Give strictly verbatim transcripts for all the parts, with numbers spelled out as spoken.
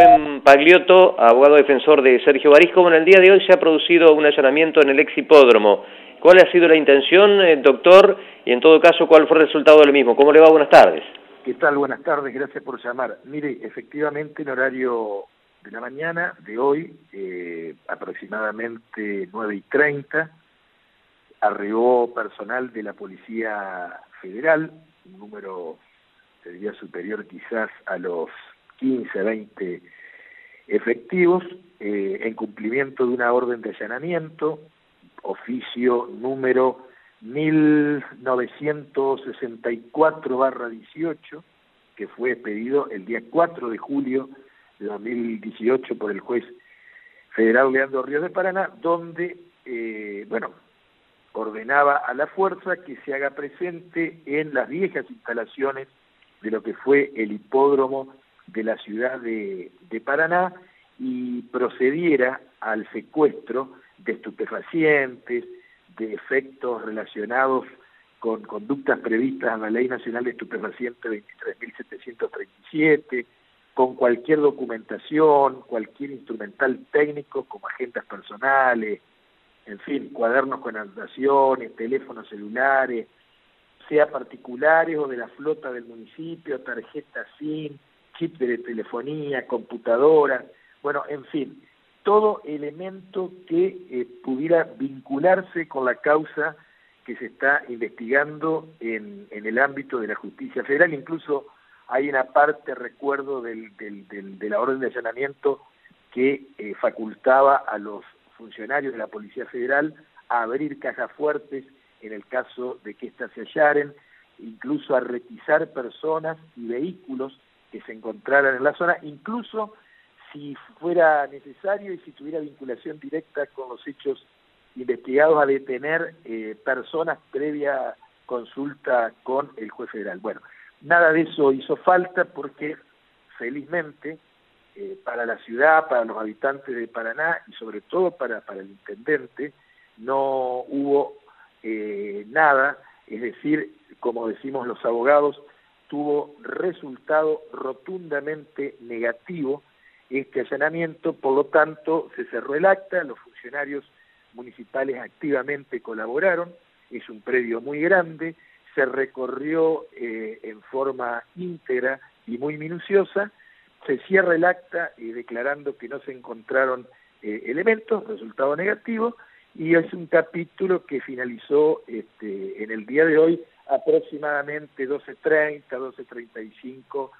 Rubén Pagliotto, abogado defensor de Sergio Bariz. Como en el día de hoy se ha producido un allanamiento en el ex hipódromo, ¿cuál ha sido la intención, eh, doctor? Y en todo caso, ¿cuál fue el resultado del mismo? ¿Cómo le va? Buenas tardes. ¿Qué tal? Buenas tardes, gracias por llamar. Mire, efectivamente en horario de la mañana de hoy, eh, aproximadamente nueve y treinta, arribó personal de la Policía Federal, un número, te diría, superior quizás a los quince, veinte efectivos, eh, en cumplimiento de una orden de allanamiento, oficio número mil novecientos sesenta y cuatro barra dieciocho, que fue expedido el día cuatro de julio de dos mil dieciocho por el juez federal Leandro Ríos de Paraná, donde, eh, bueno, ordenaba a la fuerza que se haga presente en las viejas instalaciones de lo que fue el hipódromo de la ciudad de, de Paraná y procediera al secuestro de estupefacientes, de efectos relacionados con conductas previstas en la Ley Nacional de Estupefacientes veintitrés mil setecientos treinta y siete, con cualquier documentación, cualquier instrumental técnico como agendas personales, en fin, cuadernos con anotaciones, teléfonos celulares, sea particulares o de la flota del municipio, tarjetas SIM, chip de telefonía, computadoras, bueno, en fin, todo elemento que eh, pudiera vincularse con la causa que se está investigando en, en el ámbito de la justicia federal. Incluso hay una parte, recuerdo, del, del, del, de la orden de allanamiento que eh, facultaba a los funcionarios de la Policía Federal a abrir cajas fuertes en el caso de que éstas se hallaren, incluso a requisar personas y vehículos que se encontraran en la zona, incluso si fuera necesario y si tuviera vinculación directa con los hechos investigados, a detener eh, personas previa consulta con el juez federal. Bueno, nada de eso hizo falta porque felizmente eh, para la ciudad, para los habitantes de Paraná y sobre todo para, para el intendente no hubo eh, nada, es decir, como decimos los abogados, tuvo resultado rotundamente negativo este allanamiento, por lo tanto se cerró el acta, los funcionarios municipales activamente colaboraron, es un predio muy grande, se recorrió eh, en forma íntegra y muy minuciosa, se cierra el acta eh, declarando que no se encontraron eh, elementos, resultado negativo, y es un capítulo que finalizó este, en el día de hoy aproximadamente doce treinta, doce treinta y cinco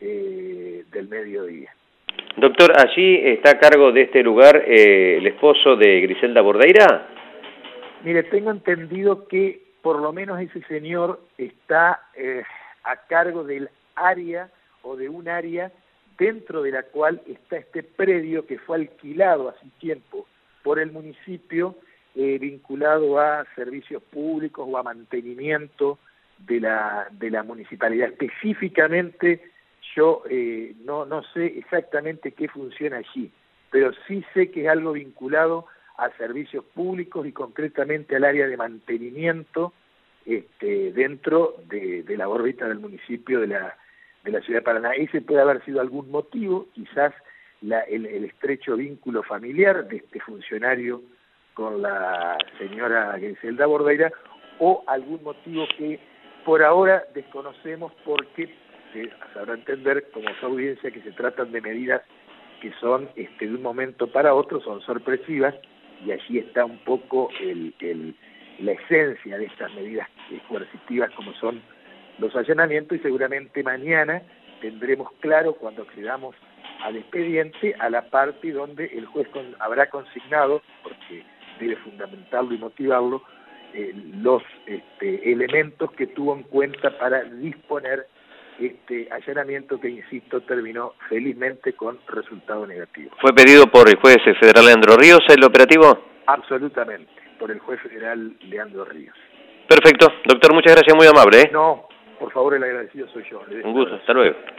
eh, del mediodía. Doctor, ¿allí está a cargo de este lugar eh, el esposo de Griselda Bordeira? Mire, tengo entendido que por lo menos ese señor está eh, a cargo del área o de un área dentro de la cual está este predio que fue alquilado hace tiempo por el municipio, eh, vinculado a servicios públicos o a mantenimiento de la, de la municipalidad. Específicamente, yo eh, no, no sé exactamente qué funciona allí, pero sí sé que es algo vinculado a servicios públicos y concretamente al área de mantenimiento este, dentro de, de la órbita del municipio de la, de la ciudad de Paraná. Ese puede haber sido algún motivo, quizás la, el, el estrecho vínculo familiar de este funcionario con la señora Griselda Bordeira, o algún motivo que por ahora desconocemos porque se sabrá entender como su audiencia que se tratan de medidas que son este, de un momento para otro, son sorpresivas, y allí está un poco el, el, la esencia de estas medidas coercitivas como son los allanamientos, y seguramente mañana tendremos claro, cuando accedamos al expediente, a la parte donde el juez con, habrá consignado, porque debe fundamentarlo y motivarlo, eh, los este, elementos que tuvo en cuenta para disponer este allanamiento que, insisto, terminó felizmente con resultado negativo. ¿Fue pedido por el juez federal Leandro Ríos el operativo? Absolutamente, por el juez federal Leandro Ríos. Perfecto. Doctor, muchas gracias, muy amable. ¿eh? No, por favor, el agradecido soy yo. Un gusto, hasta luego.